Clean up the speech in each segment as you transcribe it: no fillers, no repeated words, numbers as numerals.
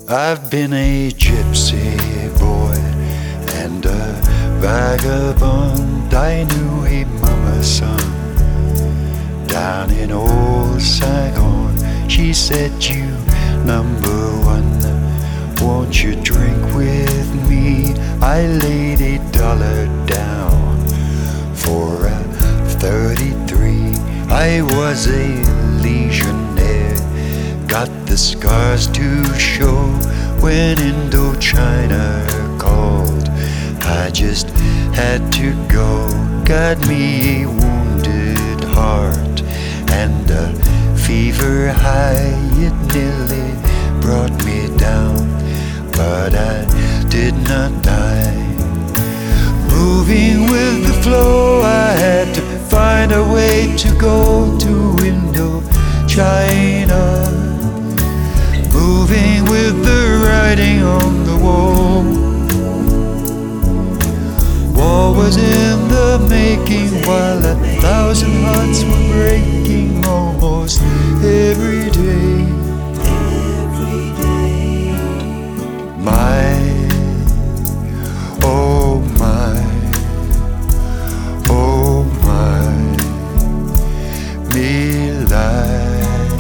I've been a gypsy boy and a vagabond. I knew a mama's son down in old Saigon. She said, "You number one, won't you drink with me?" I laid $1 down for a 33. I was a legionnaire, got the scars to show when Indochina called. I just had to go. Got me a wounded heart and a fever high. It nearly brought me down, but I did not die. Moving with the flow, I had to find a way to go to Indochina. Moving with the writing on the wall. War was in the making while 1,000 hearts were breaking almost every day. My, oh my, oh my, me life.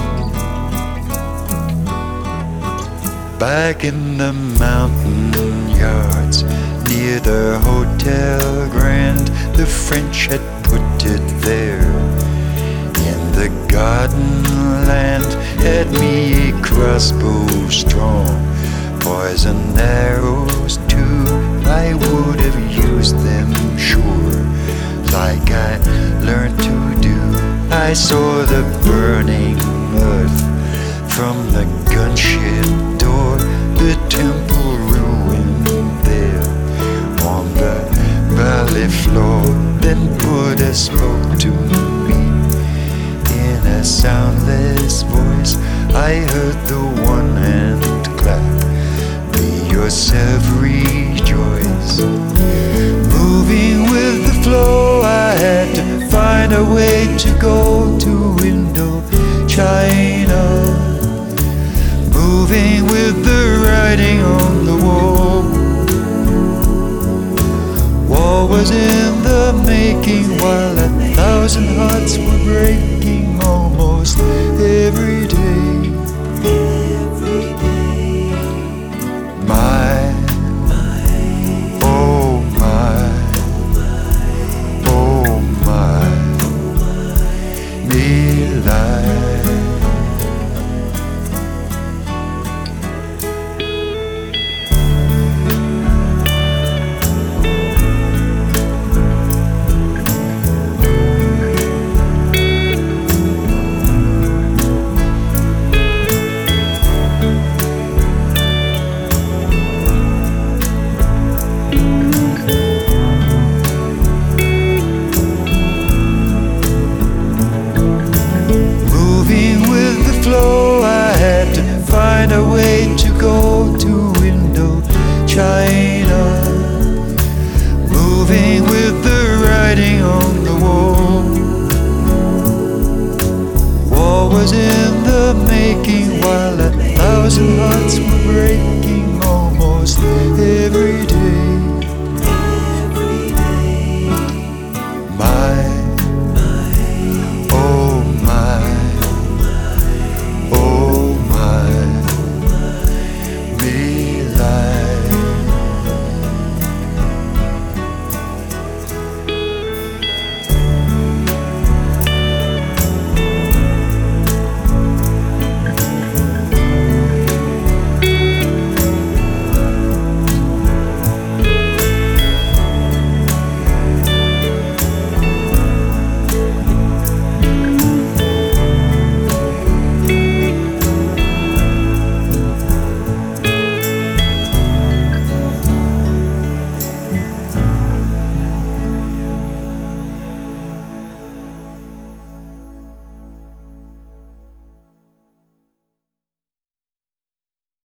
Back in the mountain yards near the Hotel Grand, the French had put it there. In the garden land had me a crossbow strong, poison arrows too. I would have used them sure, like I learned to do. I saw the burning earth from the gunship door, the temple ruined there on the valley floor. Then Buddha spoke to me in a soundless voice. I heard the one hand clap, "Be yourself, rejoice." Moving with the flow, I had to find a way to go to Indochina. Moving with the writing on the wall. War was in the making while 1,000 hearts were breaking almost every day. My, oh my, oh my, me life. I had to find a way to go to Indochina. Moving with the writing on the wall. War was in the making while 1,000 hearts were breaking almost every day.